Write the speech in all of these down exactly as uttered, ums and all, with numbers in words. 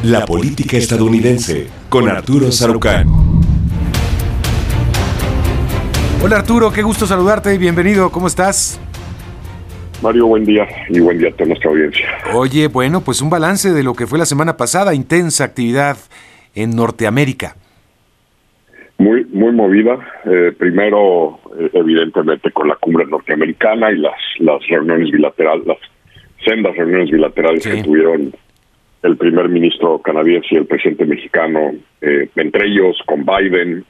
La política estadounidense con Arturo Sarucán. Hola Arturo, qué gusto saludarte y bienvenido, ¿cómo estás? Mario, buen día y buen día a toda nuestra audiencia. Oye, bueno, pues un balance de lo que fue la semana pasada, intensa actividad en Norteamérica. Muy muy movida, eh, primero eh, evidentemente con la cumbre norteamericana y las, las reuniones bilaterales, las sendas reuniones bilaterales sí. que tuvieron el primer ministro canadiense y el presidente mexicano, eh, entre ellos con Biden.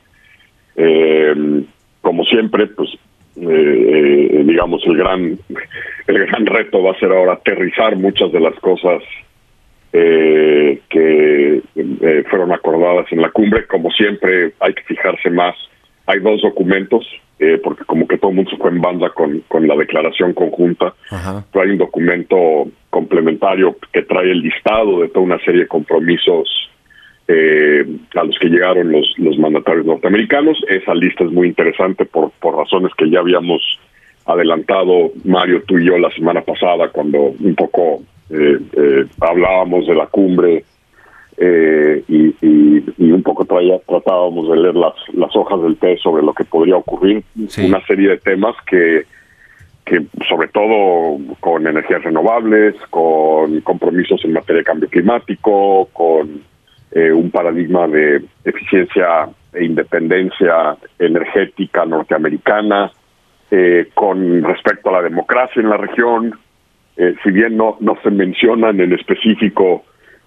Eh, como siempre, pues eh, eh, digamos el gran el gran reto va a ser ahora aterrizar muchas de las cosas eh, que eh, fueron acordadas en la cumbre. Como siempre hay que fijarse más. Hay dos documentos, eh, porque como que todo el mundo se fue en banda con, con la declaración conjunta. Ajá. Pero hay un documento complementario que trae el listado de toda una serie de compromisos eh, a los que llegaron los, los mandatarios norteamericanos. Esa lista es muy interesante por, por razones que ya habíamos adelantado, Mario, tú y yo, la semana pasada, cuando un poco eh, eh, hablábamos de la cumbre eh, y, y, y un poco traía, tratábamos de leer las, las hojas del té sobre lo que podría ocurrir. Sí. Una serie de temas que que sobre todo con energías renovables, con compromisos en materia de cambio climático, con eh, un paradigma de eficiencia e independencia energética norteamericana, eh, con respecto a la democracia en la región. Eh, si bien no no se mencionan en específico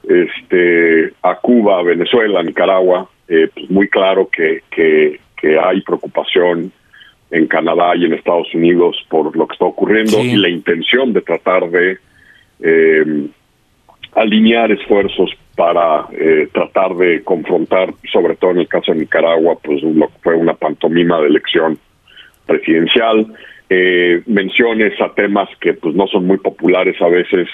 este a Cuba, Venezuela, Nicaragua, eh, pues muy claro que, que, que hay preocupación en Canadá y en Estados Unidos por lo que está ocurriendo, sí. y la intención de tratar de eh, alinear esfuerzos para eh, tratar de confrontar, sobre todo en el caso de Nicaragua, pues lo que fue una pantomima de elección presidencial, eh, menciones a temas que pues no son muy populares a veces,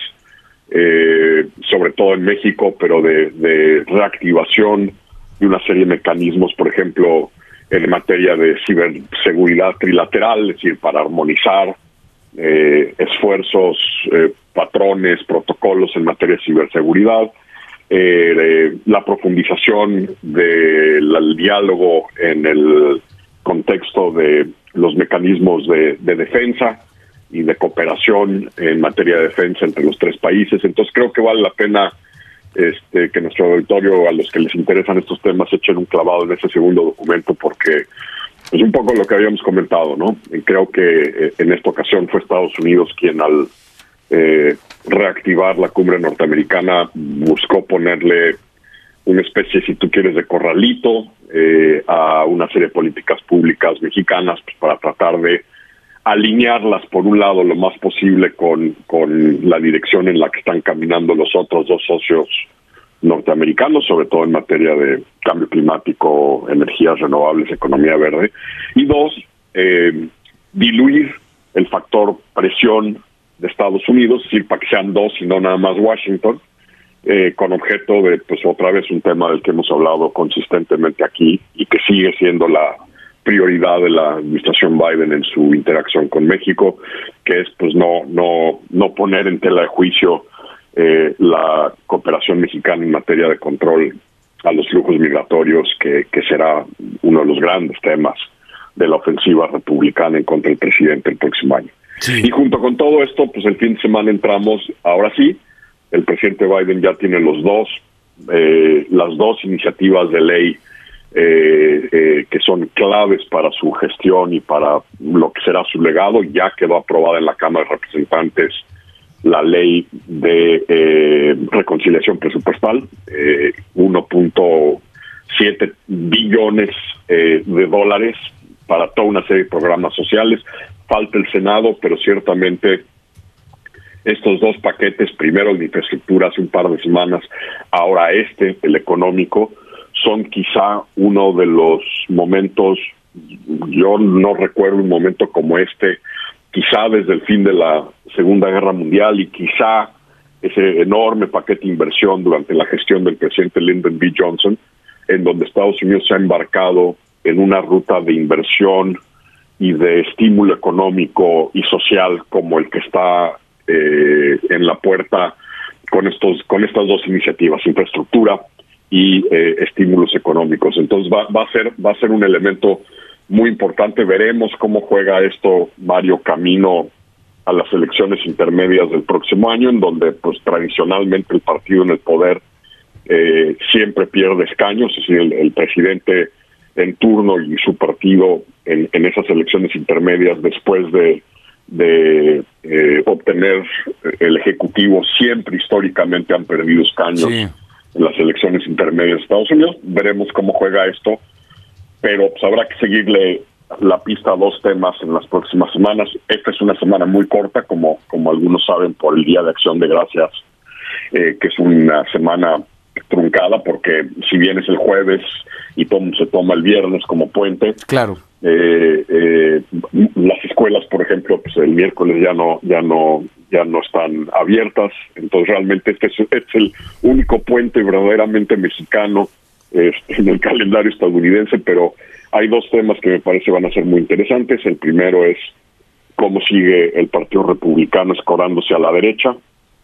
eh, sobre todo en México, pero de, de reactivación de una serie de mecanismos, por ejemplo, en materia de ciberseguridad trilateral, es decir, para armonizar eh, esfuerzos, eh, patrones, protocolos en materia de ciberseguridad, eh, de la profundización del de diálogo en el contexto de los mecanismos de, de defensa y de cooperación en materia de defensa entre los tres países. Entonces creo que vale la pena Este, que nuestro auditorio, a los que les interesan estos temas, echen un clavado en ese segundo documento, porque es un poco lo que habíamos comentado, ¿no? Y creo que eh, en esta ocasión fue Estados Unidos quien al eh, reactivar la cumbre norteamericana buscó ponerle una especie, si tú quieres, de corralito eh, a una serie de políticas públicas mexicanas, pues, para tratar de alinearlas por un lado lo más posible con, con la dirección en la que están caminando los otros dos socios norteamericanos, sobre todo en materia de cambio climático, energías renovables, economía verde. Y dos, eh, diluir el factor presión de Estados Unidos, es decir, para que sean dos y no nada más Washington, eh, con objeto de, pues otra vez, un tema del que hemos hablado consistentemente aquí y que sigue siendo la prioridad de la administración Biden en su interacción con México, que es pues no no no poner en tela de juicio eh, la cooperación mexicana en materia de control a los flujos migratorios, que, que será uno de los grandes temas de la ofensiva republicana en contra del presidente el próximo año. Sí. Y junto con todo esto, pues el fin de semana entramos, ahora sí, el presidente Biden ya tiene los dos, eh, las dos iniciativas de ley Eh, eh, que son claves para su gestión y para lo que será su legado. Ya quedó aprobada en la Cámara de Representantes la ley de eh, reconciliación presupuestal, eh, uno punto siete billones eh, de dólares para toda una serie de programas sociales. Falta el Senado, pero ciertamente estos dos paquetes, primero el de infraestructura hace un par de semanas, ahora este, el económico, son quizá uno de los momentos, yo no recuerdo un momento como este, quizá desde el fin de la Segunda Guerra Mundial, y quizá ese enorme paquete de inversión durante la gestión del presidente Lyndon B. Johnson, en donde Estados Unidos se ha embarcado en una ruta de inversión y de estímulo económico y social como el que está eh, en la puerta con estos con estas dos iniciativas, infraestructura y eh, estímulos económicos. Entonces va, va a ser va a ser un elemento muy importante. Veremos cómo juega esto, Mario, camino a las elecciones intermedias del próximo año, en donde pues tradicionalmente el partido en el poder eh, siempre pierde escaños, es decir, el, el presidente en turno y su partido en, en esas elecciones intermedias, después de, de eh, obtener el Ejecutivo, siempre históricamente han perdido escaños sí. en las elecciones intermedias de Estados Unidos. Veremos cómo juega esto, pero pues habrá que seguirle la pista a dos temas en las próximas semanas. Esta es una semana muy corta, como, como algunos saben, por el Día de Acción de Gracias, eh, que es una semana truncada, porque si bien es el jueves y todo se toma el viernes como puente, claro, eh, eh, las escuelas, por ejemplo, pues el miércoles ya no ya no ya no están abiertas. Entonces realmente este es, este es el único puente verdaderamente mexicano eh, en el calendario estadounidense. Pero hay dos temas que me parece van a ser muy interesantes. El primero es cómo sigue el Partido Republicano escorándose a la derecha.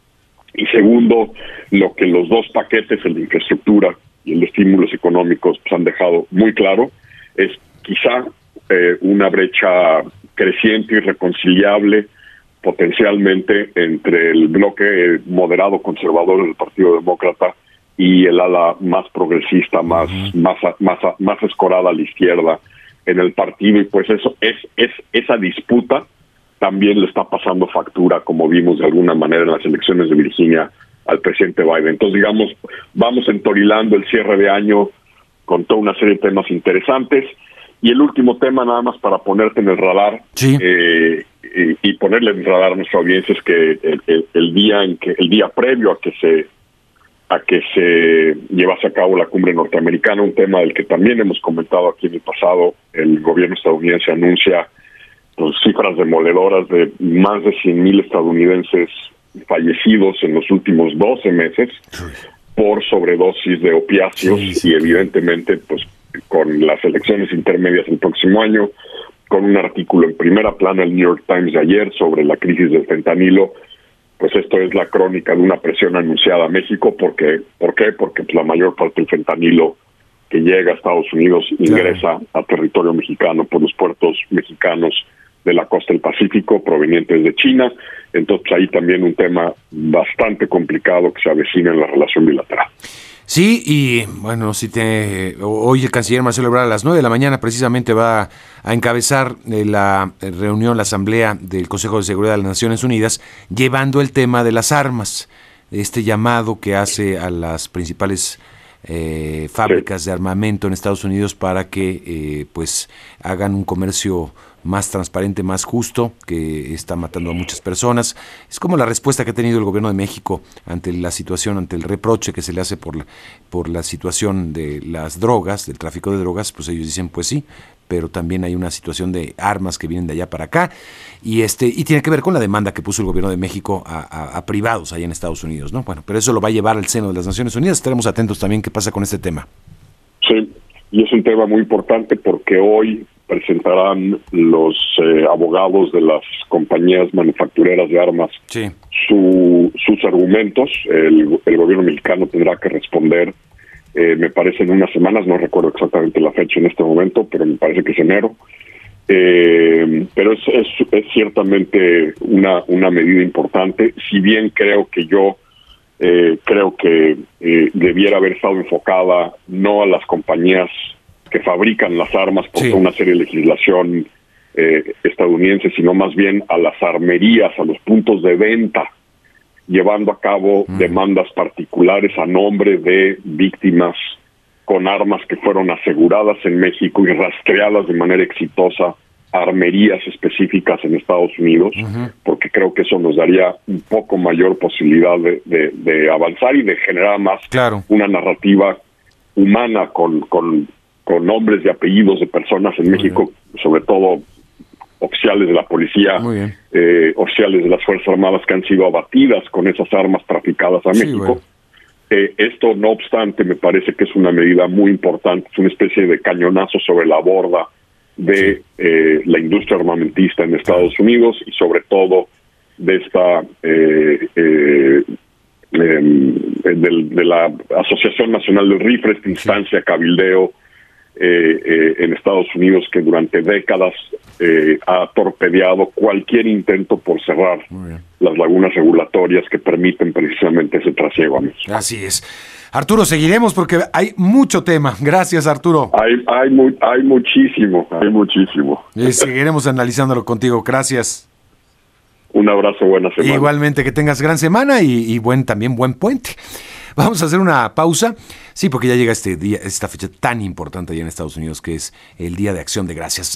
Y segundo, lo que los dos paquetes, el de infraestructura y el de estímulos económicos, pues han dejado muy claro, es quizá eh, una brecha creciente y reconciliable potencialmente entre el bloque moderado conservador del Partido Demócrata y el ala más progresista, más uh-huh. más más más escorada a la izquierda en el partido. Y pues eso es es esa disputa también le está pasando factura, como vimos de alguna manera en las elecciones de Virginia, al presidente Biden. Entonces, digamos, vamos entorilando el cierre de año con toda una serie de temas interesantes. Y el último tema, nada más para ponerte en el radar, sí. eh, y, y ponerle en el radar a nuestra audiencia, es que el, el, el día en que el día previo a que se a que se llevase a cabo la cumbre norteamericana, un tema del que también hemos comentado aquí en el pasado, el gobierno estadounidense anuncia pues, cifras demoledoras de más de cien mil estadounidenses fallecidos en los últimos doce meses por sobredosis de opiáceos. Sí, sí. Y evidentemente pues con las elecciones intermedias el próximo año, con un artículo en primera plana del New York Times de ayer sobre la crisis del fentanilo, pues esto es la crónica de una presión anunciada a México. Porque, ¿Por qué? Porque pues, la mayor parte del fentanilo que llega a Estados Unidos ingresa claro. a territorio mexicano por los puertos mexicanos de la costa del Pacífico provenientes de China. Entonces ahí también un tema bastante complicado que se avecina en la relación bilateral. Sí, y bueno, si te hoy el canciller Marcelo Ebrard a las nueve de la mañana precisamente va a encabezar la reunión, la asamblea del Consejo de Seguridad de las Naciones Unidas, llevando el tema de las armas, este llamado que hace a las principales eh, fábricas sí. de armamento en Estados Unidos para que eh, pues hagan un comercio más transparente, más justo, que está matando a muchas personas. Es como la respuesta que ha tenido el gobierno de México ante la situación, ante el reproche que se le hace por la, por la situación de las drogas, del tráfico de drogas. Pues ellos dicen, pues sí, pero también hay una situación de armas que vienen de allá para acá, y este y tiene que ver con la demanda que puso el gobierno de México a, a, a privados allá en Estados Unidos, ¿no? Bueno, pero eso lo va a llevar al seno de las Naciones Unidas. Estaremos atentos también qué pasa con este tema. Sí, y es un tema muy importante porque hoy presentarán los eh, abogados de las compañías manufactureras de armas sí. su, sus argumentos. El, el gobierno mexicano tendrá que responder, eh, me parece en unas semanas, no recuerdo exactamente la fecha en este momento, pero me parece que es enero. Eh, pero es, es, es ciertamente una, una medida importante, si bien creo que yo eh, creo que eh, debiera haber estado enfocada no a las compañías que fabrican las armas por sí. una serie de legislación eh, estadounidense, sino más bien a las armerías, a los puntos de venta, llevando a cabo mm. demandas particulares a nombre de víctimas con armas que fueron aseguradas en México y rastreadas de manera exitosa a armerías específicas en Estados Unidos, uh-huh. porque creo que eso nos daría un poco mayor posibilidad de, de, de avanzar y de generar más claro. una narrativa humana con, con con nombres y apellidos de personas en Muy México, bien. sobre todo oficiales de la policía, eh, oficiales de las Fuerzas Armadas que han sido abatidas con esas armas traficadas a sí, México. Bueno. Eh, esto, no obstante, me parece que es una medida muy importante, es una especie de cañonazo sobre la borda de sí. eh, la industria armamentista en Estados claro. Unidos y sobre todo de esta eh, eh, eh, del, de la Asociación Nacional del Rifle, esta instancia cabildeo eh, eh, en Estados Unidos que durante décadas eh, ha torpedeado cualquier intento por cerrar las lagunas regulatorias que permiten precisamente ese trasiego a México. Así es. Arturo, seguiremos porque hay mucho tema. Gracias, Arturo. Hay hay mu- hay muchísimo, hay muchísimo. Y seguiremos analizándolo contigo. Gracias. Un abrazo, buena semana. Igualmente, que tengas gran semana y, y buen también buen puente. Vamos a hacer una pausa. Sí, porque ya llega este día, esta fecha tan importante allá en Estados Unidos, que es el Día de Acción de Gracias.